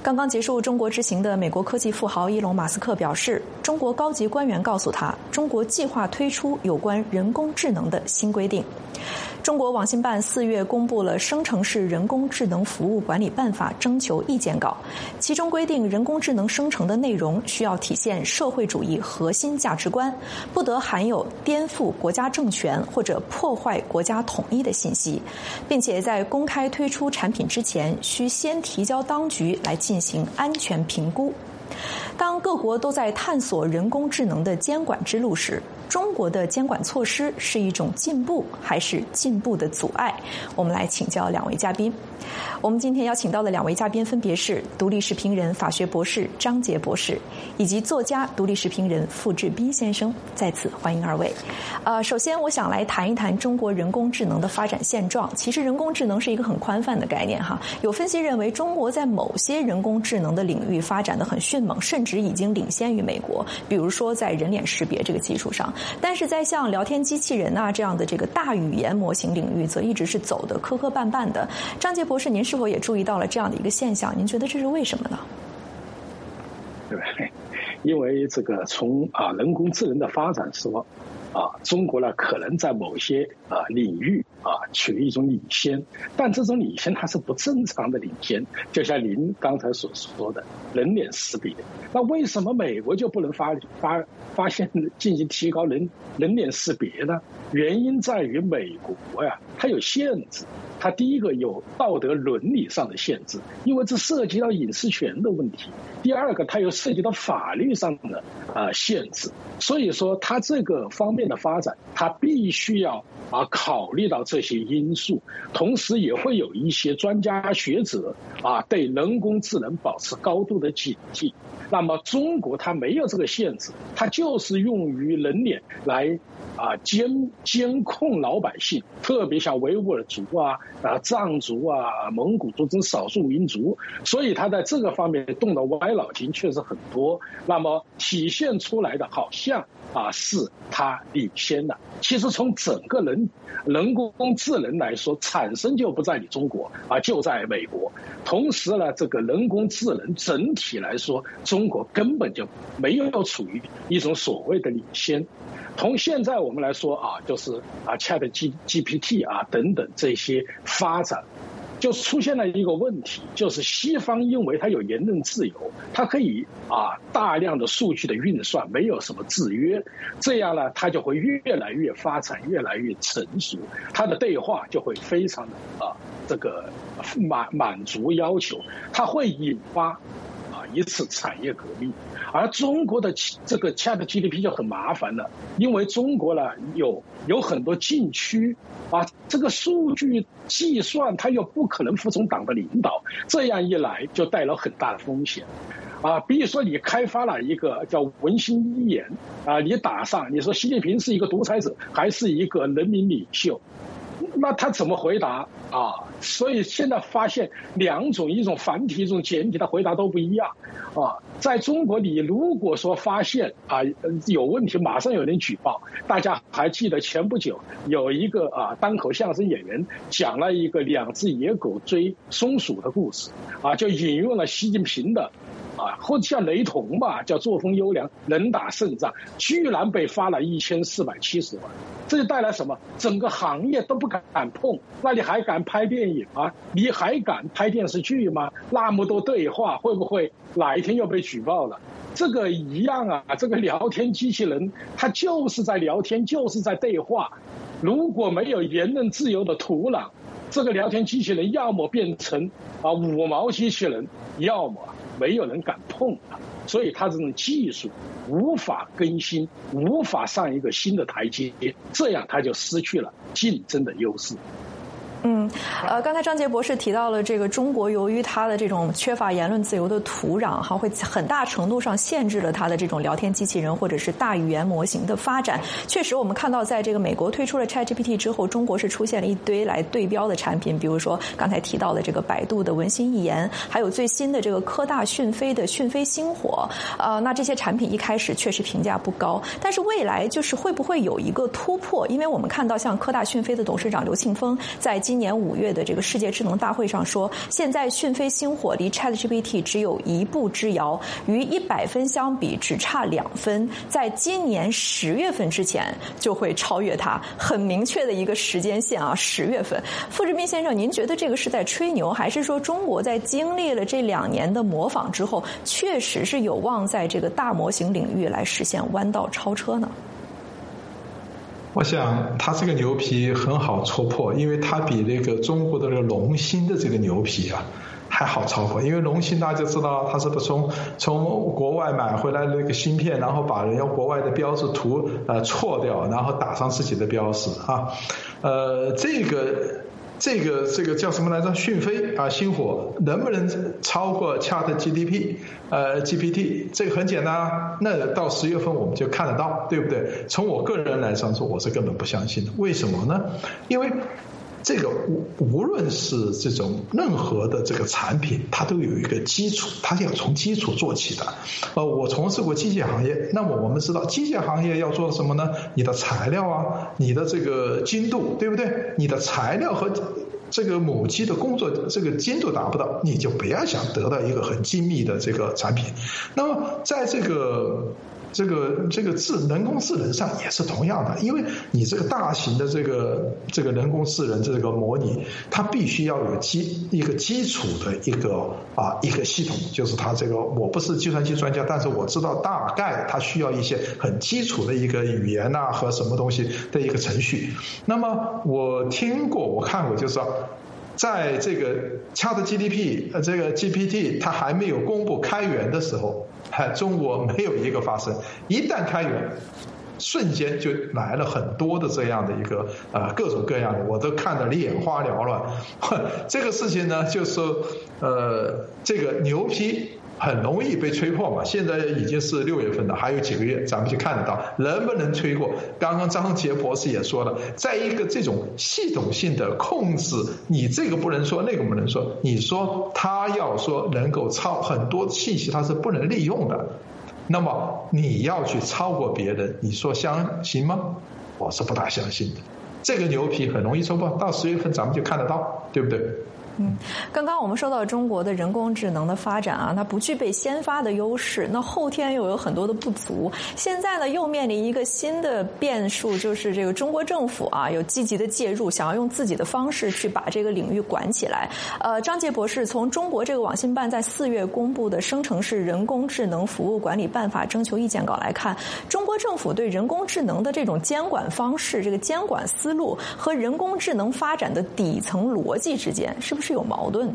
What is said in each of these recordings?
刚刚结束中国之行的美国科技富豪伊隆·马斯克表示，中国高级官员告诉他，中国计划推出有关人工智能的新规定。中国网信办4月公布了《生成式人工智能服务管理办法》征求意见稿，其中规定人工智能生成的内容需要体现社会主义核心价值观，不得含有颠覆国家政权或者破坏国家统一的信息，并且在公开推出产品之前，需先提交当局来进行安全评估。当各国都在探索人工智能的监管之路时，中国的监管措施是一种进步还是进步的阻碍？我们来请教2位嘉宾。我们今天邀请到的2位嘉宾分别是独立时评人、法学博士张杰博士，以及作家、独立时评人傅志斌先生。再次欢迎2位。首先我想来谈一谈中国人工智能的发展现状。其实人工智能是一个很宽泛的概念哈，有分析认为中国在某些人工智能的领域发展得很迅猛，甚至已经领先于美国，比如说在人脸识别这个基础上。但是在像聊天机器人啊这样的这个大语言模型领域，则一直是走得磕磕绊绊的。张杰博士，您是否也注意到了这样的一个现象？您觉得这是为什么呢？ 对，因为这个从人工智能的发展说，中国呢可能在某些领域取得一种领先，但这种领先它是不正常的领先，就像您刚才所说的人脸识别。那为什么美国就不能发现进行提高人脸识别呢？原因在于美国呀，它有限制。它第一个有道德伦理上的限制，因为这涉及到隐私权的问题；第二个，它又涉及到法律上的限制。所以说，它这个方面的发展，它必须要考虑到这些因素，同时也会有一些专家学者对人工智能保持高度的警惕。那么中国它没有这个限制，它就是用于人脸来监控老百姓，特别像维吾尔族藏族蒙古族这种少数民族，所以他在这个方面动的歪脑筋确实很多。那么体现出来的好像是他领先的。其实从整个人工智能来说，产生就不在你中国就在美国。同时呢，这个人工智能整体来说，中国根本就没有处于一种所谓的领先。从现在我们来说就是ChatGPT 等等这些发展，就出现了一个问题，就是西方因为它有言论自由，它可以大量的数据的运算，没有什么制约，这样呢，它就会越来越发展，越来越成熟，它的对话就会非常的这个满足要求，它会引发一次产业革命。而中国的这个 ChatGPT 就很麻烦了，因为中国呢有很多禁区这个数据计算它又不可能服从党的领导，这样一来就带来很大的风险比如说你开发了一个叫文心一言你打上你说习近平是一个独裁者还是一个人民领袖，那他怎么回答所以现在发现两种，一种繁体一种简体，他回答都不一样在中国你如果说发现有问题，马上有人举报。大家还记得前不久有一个单口相声演员讲了一个2只野狗追松鼠的故事就引用了习近平的或者叫雷同吧，叫作风优良，人打胜仗，居然被罚了1470万。这就带来什么？整个行业都不敢碰。那你还敢拍电影吗？你还敢拍电视剧吗？那么多对话，会不会哪一天又被举报了？这个一样这个聊天机器人它就是在聊天，就是在对话。如果没有言论自由的土壤，这个聊天机器人要么变成五毛机器人，要么没有人敢碰它。所以它这种技术无法更新，无法上一个新的台阶，这样它就失去了竞争的优势。 刚才张杰博士提到了这个中国由于它的这种缺乏言论自由的土壤会很大程度上限制了它的这种聊天机器人或者是大语言模型的发展。确实我们看到在这个美国推出了 ChatGPT 之后，中国是出现了一堆来对标的产品，比如说刚才提到的这个百度的文心一言，还有最新的这个科大讯飞的讯飞星火。那这些产品一开始确实评价不高，但是未来就是会不会有一个突破？因为我们看到像科大讯飞的董事长刘庆峰在今年 5月的这个世界智能大会上说，现在讯飞星火离 ChatGPT 只有1步之遥，与100分相比只差2分，在今年10月份之前就会超越它，很明确的一个时间线啊，10月份。傅志斌先生，您觉得这个是在吹牛，还是说中国在经历了这2年的模仿之后，确实是有望在这个大模型领域来实现弯道超车呢？ 我想他这个牛皮很好戳破，因为他比那个中国的这个龙芯的这个牛皮啊还好戳破。因为龙芯大家知道，他是不从国外买回来的那个芯片，然后把人家国外的标志图错掉，然后打上自己的标识啊。这个叫什么来着？讯飞啊，星火能不能超过 ChatGPT GPT？ 这个很简单啊，那到10月份我们就看得到，对不对？从我个人来上说，我是根本不相信的。为什么呢？因为这个无论是这种任何的这个产品，它都有一个基础，它要从基础做起的。我从事过机械行业，那么我们知道机械行业要做什么呢？你的材料啊，你的这个精度，对不对？你的材料和这个母机的工作这个精度达不到，你就不要想得到一个很精密的这个产品。那么在这个人工智能上也是同样的，因为你这个大型的这个人工智能这个模拟，它必须要有一个基础的一个系统，就是它这个我不是计算机专家，但是我知道大概它需要一些很基础的一个语言啊和什么东西的一个程序。那么我听过我看过，就是说在这个 ChatGPT 这个 GPT 它还没有公布开源的时候，中国没有一个发生，一旦开源，瞬间就来了很多的这样的一个各种各样的，我都看得眼花缭乱。这个事情呢，就是说这个牛皮很容易被吹破嘛，现在已经是6月份了，还有几个月咱们就看得到能不能吹过。刚刚张杰博士也说了，在一个这种系统性的控制，你这个不能说那个不能说，你说他要说能够超很多信息它是不能利用的，那么你要去超过别人，你说相信吗？我是不大相信的。这个牛皮很容易戳破，到10月份咱们就看得到，对不对？ 刚刚我们说到中国的人工智能的发展啊，它不具备先发的优势，那后天又有很多的不足。现在呢，又面临一个新的变数，就是这个中国政府啊有积极的介入，想要用自己的方式去把这个领域管起来。张杰博士，从中国这个网信办在4月公布的《生成式人工智能服务管理办法》征求意见稿来看，中国政府对人工智能的这种监管方式、这个监管思路和人工智能发展的底层逻辑之间，是不是有矛盾？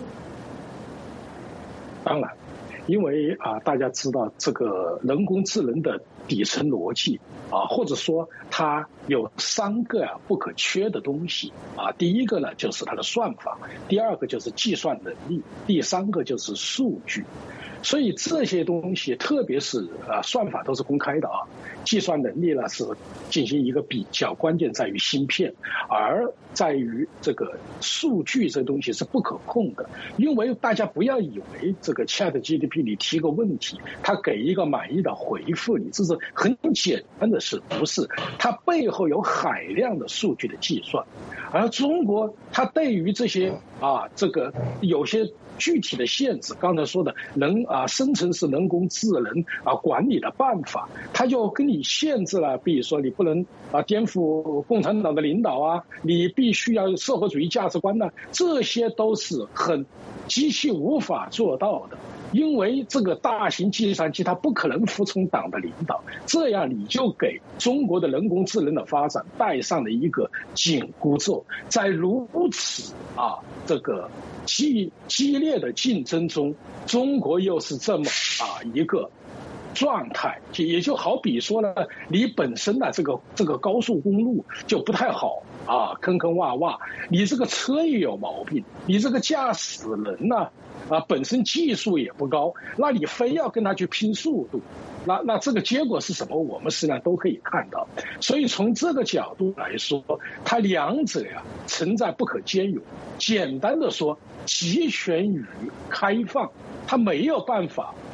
当然，因为大家知道这个人工智能的底层逻辑或者说它有3个不可缺的东西第一个呢就是它的算法，第二个就是计算能力，第3个就是数据。所以这些东西，特别是算法都是公开的计算能力呢是进行一个比较，关键在于芯片，而在于这个数据这东西是不可控的。因为大家不要以为这个 ChatGPT 你提个问题，它给一个满意的回复你，这是很简单的事，不是？它背后有海量的数据的计算，而中国它对于这些这个有些具体的限制，刚才说的生成式人工智能管理的办法，它就跟你限制了，比如说你不能颠覆共产党的领导你必须要有社会主义价值观这些都是很机器无法做到的。因为这个大型计算机它不可能服从党的领导，这样你就给中国的人工智能的发展带上了一个紧箍咒。在如此这个激烈的竞争中，中国又是这么一个状态，也就好比说呢，你本身这个高速公路就不太好坑坑洼洼，你这个车也有毛病，你这个驾驶人呢本身技术也不高，那你非要跟他去拼速度，那这个结果是什么？我们实际上都可以看到。所以从这个角度来说，它两者存在不可兼容。简单的说，集权与开放，它没有办法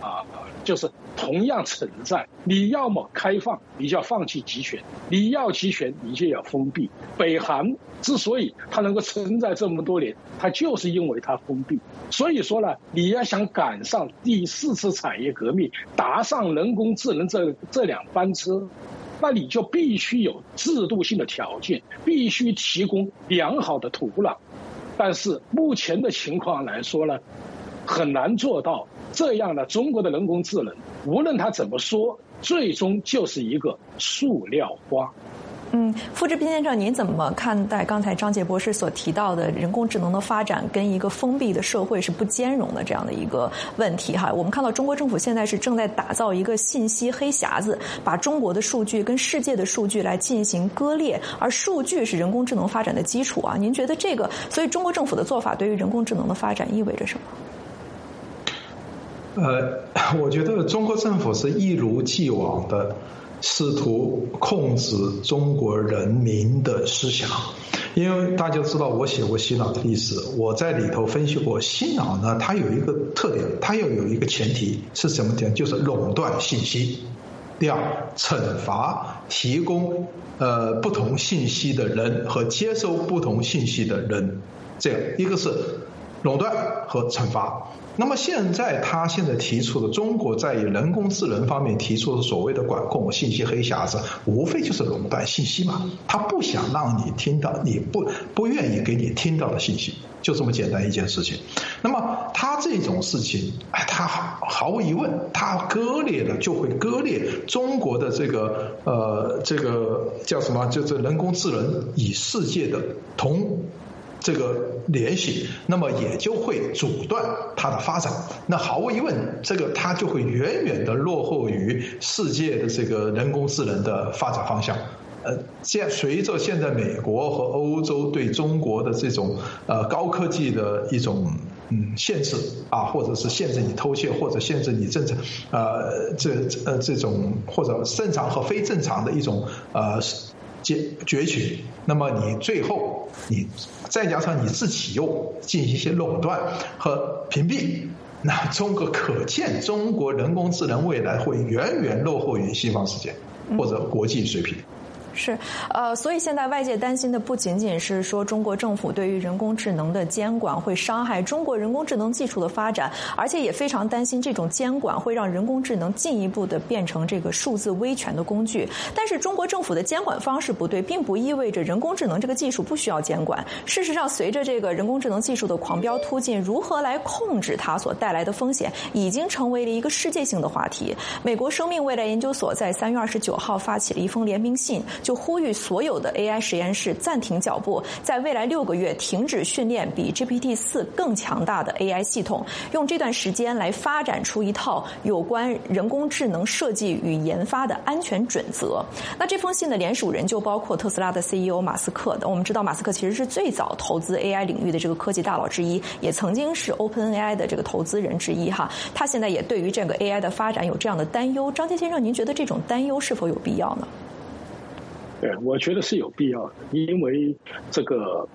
就是同样存在。你要么开放，你就要放弃集权；你要集权，你就要封闭。北韩之所以它能够存在这么多年，它就是因为它封闭。所以说呢，你要想赶上第4次产业革命，搭上人工智能这辆班车，那你就必须有制度性的条件，必须提供良好的土壤。但是目前的情况来说呢，很难做到这样的。中国的人工智能，无论它怎么说，最终就是一个塑料花。 傅志斌先生，您怎么看待刚才张杰博士所提到的人工智能的发展跟一个封闭的社会是不兼容的这样的一个问题？我们看到中国政府现在是正在打造一个信息黑匣子，把中国的数据跟世界的数据来进行割裂，而数据是人工智能发展的基础啊。您觉得这个，所以中国政府的做法对于人工智能的发展意味着什么？ 我觉得中国政府是一如既往的试图控制中国人民的思想，因为大家知道我写过洗脑的历史，我在里头分析过洗脑呢，它有一个特点，它要有一个前提是什么点？就是垄断信息。第二，惩罚提供不同信息的人和接收不同信息的人，这样一个是垄断和惩罚。那么现在他现在提出的中国在人工智能方面提出的所谓的管控信息黑匣子，无非就是垄断信息嘛，他不想让你听到你不愿意给你听到的信息，就这么简单一件事情。那么他这种事情，他毫无疑问，他割裂了就会割裂中国的这个叫什么，就是人工智能与世界的这个联系，那么也就会阻断它的发展。那毫无疑问，这个它就会远远的落后于世界的这个人工智能的发展方向。随着现在美国和欧洲对中国的这种高科技的一种限制或者是限制你偷窃，或者限制你正常这种或者正常和非正常的一种攫取，那么你最后你再加上你自己又进行一些垄断和屏蔽，那可见中国人工智能未来会远远落后于西方世界或者国际水平。 是，所以现在外界担心的不仅仅是说中国政府对于人工智能的监管会伤害中国人工智能技术的发展，而且也非常担心这种监管会让人工智能进一步的变成这个数字威权的工具。但是中国政府的监管方式不对，并不意味着人工智能这个技术不需要监管。事实上，随着这个人工智能技术的狂飙突进，如何来控制它所带来的风险，已经成为了一个世界性的话题。美国生命未来研究所在3月29号发起了一封联名信，就呼吁所有的 AI 实验室暂停脚步，在未来6个月停止训练比 GPT-4 更强大的 AI 系统，用这段时间来发展出一套有关人工智能设计与研发的安全准则。那这封信的联署人就包括特斯拉的 CEO 马斯克的。我们知道马斯克其实是最早投资 AI 领域的这个科技大佬之一，也曾经是 OpenAI 的这个投资人之一哈。他现在也对于这个 AI 的发展有这样的担忧。张杰先生，您觉得这种担忧是否有必要呢？ 对，我觉得是有必要的，因为这个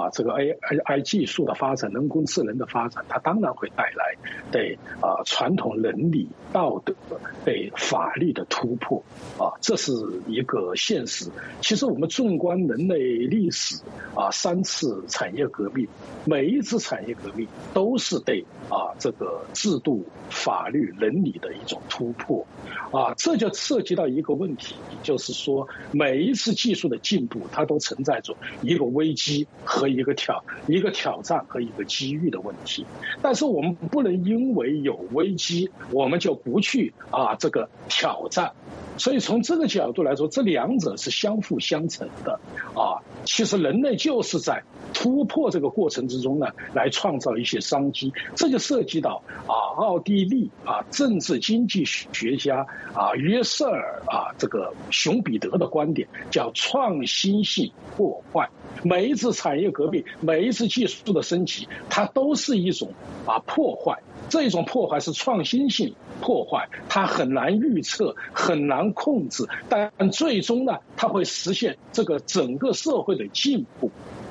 AI 技术的发展，人工智能的发展，它当然会带来对传统伦理道德、对法律的突破这是一个现实。其实我们纵观人类历史3次产业革命，每一次产业革命都是对这个制度、法律、伦理的一种突破这就涉及到一个问题，就是说每一次技术的进步，它都存在着一个危机和一个挑战和一个机遇的问题。但是我们不能因为有危机，我们就不去这个挑战。所以从这个角度来说，这两者是相辅相成的其实人类就是在突破这个过程之中呢，来创造一些商机。这就涉及到奥地利政治经济学家约瑟尔这个熊彼得的观点，叫创新性破坏。每一次产业革命，每一次技术的升级，它都是一种破坏。这种破坏是创新性破坏，它很难预测，很难控制，但最终呢，它会实现这个整个社会的进步。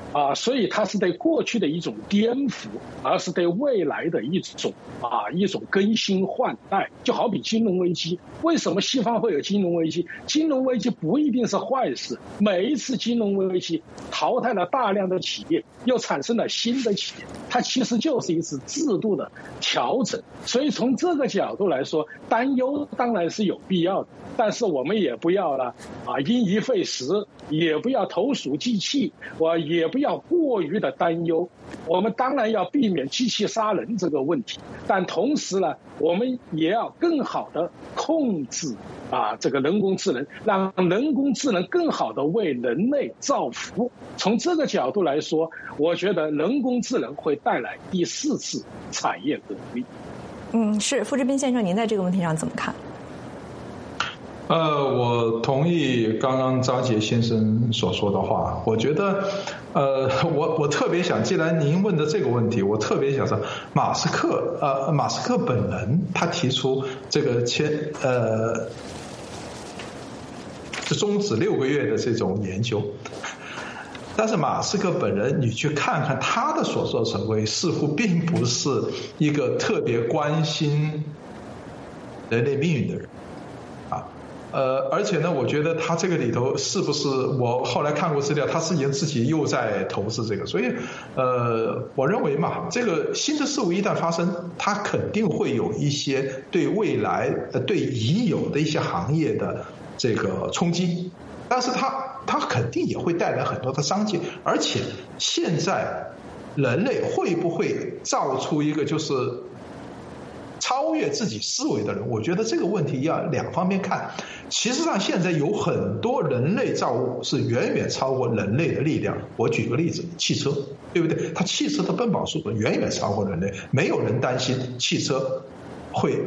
所以它是对过去的一种颠覆，而是对未来的一种更新换代。就好比金融危机，为什么西方会有金融危机？金融危机不一定是坏事，每一次金融危机淘汰了大量的企业，又产生了新的企业，它其实就是一次制度的调整。所以从这个角度来说，担忧当然是有必要的，但是我们也不要了因噎废食，也不要投鼠忌器，也不要过于的担忧。我们当然要避免机器杀人这个问题，但同时呢，我们也要更好的控制这个人工智能，让人工智能更好的为人类造福。从这个角度来说，我觉得人工智能会带来第4次产业革命。 是傅志斌先生，您在这个问题上怎么看？ 我同意刚刚张杰先生所说的话。我觉得，我特别想，既然您问的这个问题，我特别想说，马斯克本人他提出这个终止6个月的这种研究，但是马斯克本人，你去看看他的所作所为，似乎并不是一个特别关心人类命运的人。而且呢，我觉得他这个里头是不是，我后来看过资料，他自己又在投资这个，所以我认为嘛，这个新的事物一旦发生，它肯定会有一些对未来对已有的一些行业的这个冲击，但是它肯定也会带来很多的商机。而且现在人类会不会造出一个就是超越自己思维的人，我觉得这个问题要2方面看。其实上现在有很多人类造物是远远超过人类的力量。我举个例子，汽车，对不对？它汽车的奔跑速度远远超过人类，没有人担心汽车会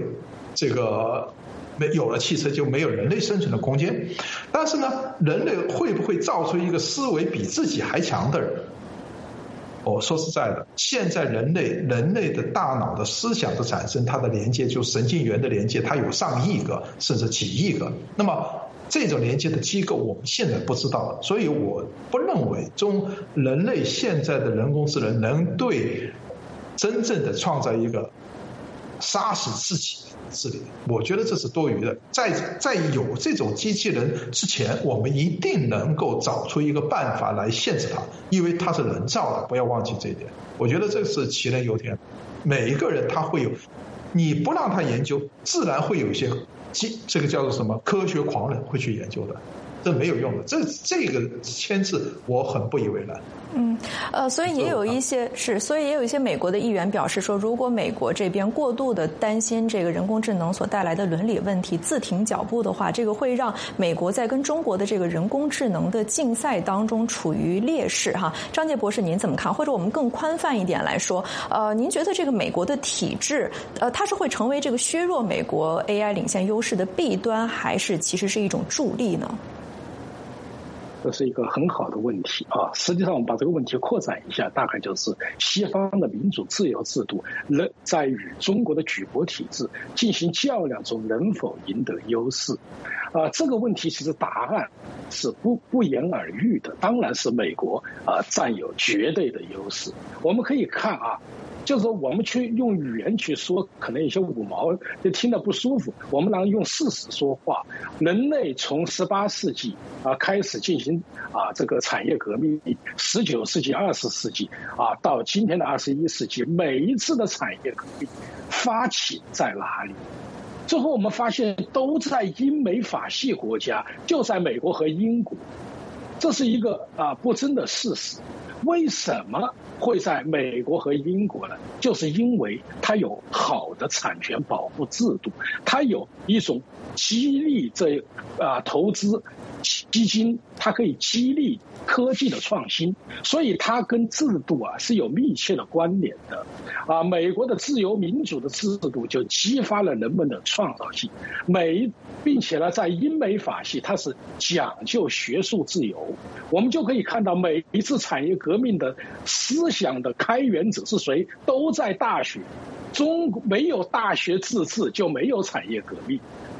有了汽车就没有人类生存的空间。但是呢，人类会不会造出一个思维比自己还强的人？说实在的，现在人类的大脑的思想的产生，它的连接就神经元的连接，它有上亿个甚至几亿个。那么这种连接的机构我们现在不知道，所以我不认为人类现在的人工智能能对真正的创造一个杀死自己智力，我觉得这是多余的。在有这种机器人之前，我们一定能够找出一个办法来限制它，因为它是人造的，不要忘记这一点。我觉得这是杞人忧天。每一个人他会有，你不让他研究，自然会有一些这个叫做什么科学狂人会去研究的，这没有用的。这个牵制我很不以为然。 所以也有一些美国的议员表示说，如果美国这边过度的担心这个人工智能所带来的伦理问题，自停脚步的话，这个会让美国在跟中国的这个人工智能的竞赛当中处于劣势哈。张杰博士，您怎么看？或者我们更宽泛一点来说，您觉得这个美国的体制，它是会成为这个削弱美国 AI 领先优势的弊端，还是其实是一种助力呢？ 这是一个很好的问题实际上我们把这个问题扩展一下，大概就是西方的民主自由制度在与中国的举国体制进行较量中能否赢得优势。这个问题其实答案是不言而喻的，当然是美国占有绝对的优势。我们可以看就是说我们去用语言去说，可能有些五毛就听得不舒服，我们能用事实说话。人类从18世纪开始进行这个产业革命，19世纪20世纪到今天的21世纪，每一次的产业革命发起在哪里？最后我们发现都在英美法系国家，就在美国和英国，这是一个不争的事实。为什么会在美国和英国呢？就是因为它有好的产权保护制度，它有一种激励投资基金，它可以激励科技的创新，所以它跟制度是有密切的关联的。美国的自由民主的制度就激发了人们的创造性，并且呢，在英美法系它是讲究学术自由。我们就可以看到每一次产业革命的思想的开源者是谁，都在大学。没有大学自治就没有产业革命。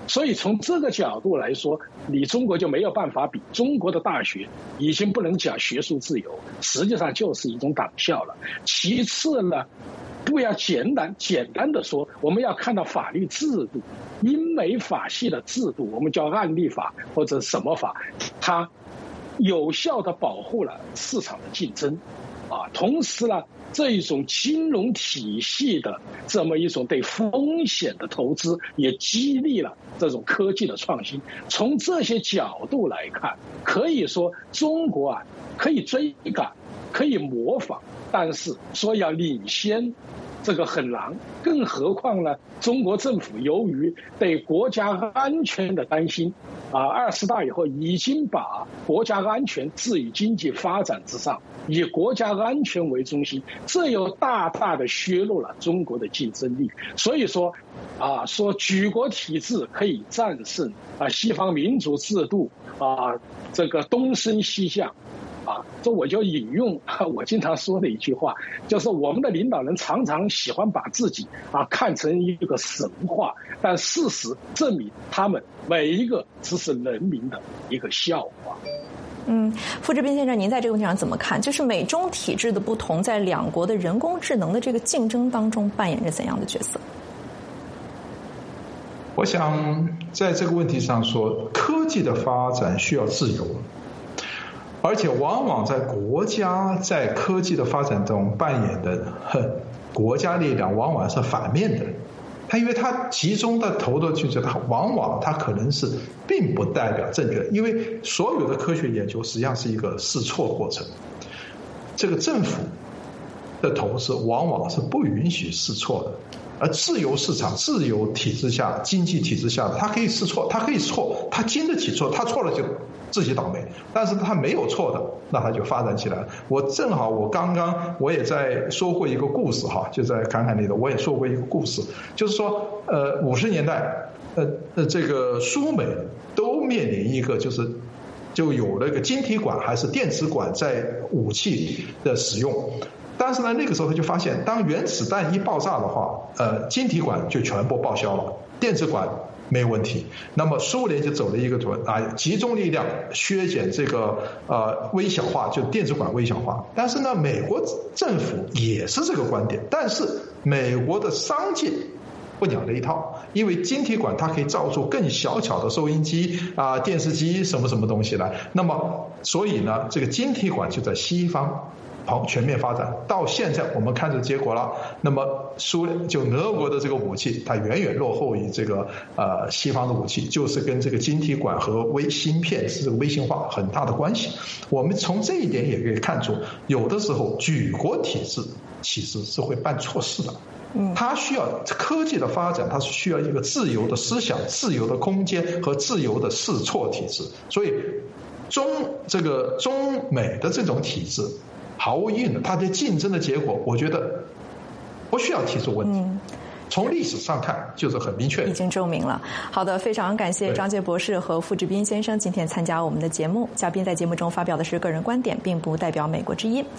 所以从这个角度来说，你中国就没有办法比。中国的大学已经不能讲学术自由，实际上就是一种党校了。其次呢，不要简单的说，我们要看到法律制度，英美法系的制度，我们叫案例法或者什么法，它有效的保护了市场的竞争，同时呢，这一种金融体系的这么一种对风险的投资，也激励了这种科技的创新。从这些角度来看，可以说中国可以追赶，可以模仿，但是说要领先，这个很难。更何况呢，中国政府由于对国家安全的担心，20大以后已经把国家安全置于经济发展之上，以国家安全为中心，这又大大的削弱了中国的竞争力。所以说说举国体制可以战胜西方民主制度这个东升西降。这我就引用我经常说的一句话，就是我们的领导人常常喜欢把自己看成一个神话，但事实证明他们每一个只是人民的一个笑话。 傅志斌先生，您在这个问题上怎么看？就是美中体制的不同，在两国的人工智能的这个竞争当中扮演着怎样的角色？ 我想在这个问题上说，科技的发展需要自由。而且往往在国家在科技的发展中扮演的国家力量往往是反面的，因为它集中的投的去，它往往它可能是并不代表正确的，因为所有的科学研究实际上是一个试错过程，这个政府的投资往往是不允许试错的。而自由市场、自由体制下、经济体制下，它可以试错，它可以错，它经得起错，它错了就自己倒霉。但是它没有错的，那它就发展起来了。我刚刚我也在说过一个故事就在侃侃里头，我也说过一个故事，就是说50年代这个苏美都面临一个就有了一个晶体管还是电子管在武器的使用。但是呢，那个时候他就发现，当原子弹一爆炸的话，晶体管就全部报销了，电子管没有问题。那么苏联就走了一个集中力量削减这个微小化，就电子管微小化。但是呢，美国政府也是这个观点，但是美国的商界不讲这一套，因为晶体管它可以造出更小巧的收音机电视机什么什么东西来。那么所以呢，这个晶体管就在西方全面发展，到现在我们看着结果了。那么俄国的这个武器，它远远落后于这个西方的武器，就是跟这个晶体管和芯片是这个微型化很大的关系。我们从这一点也可以看出，有的时候举国体制其实是会办错事的。它需要科技的发展，它是需要一个自由的思想、自由的空间和自由的试错体制。所以中美的这种体制毫无意义的，它的竞争的结果，我觉得不需要提出问题。从历史上看，就是很明确， 已经证明了。好的，非常感谢张杰博士和傅志斌先生今天参加我们的节目。嘉宾在节目中发表的是个人观点，并不代表美国之音。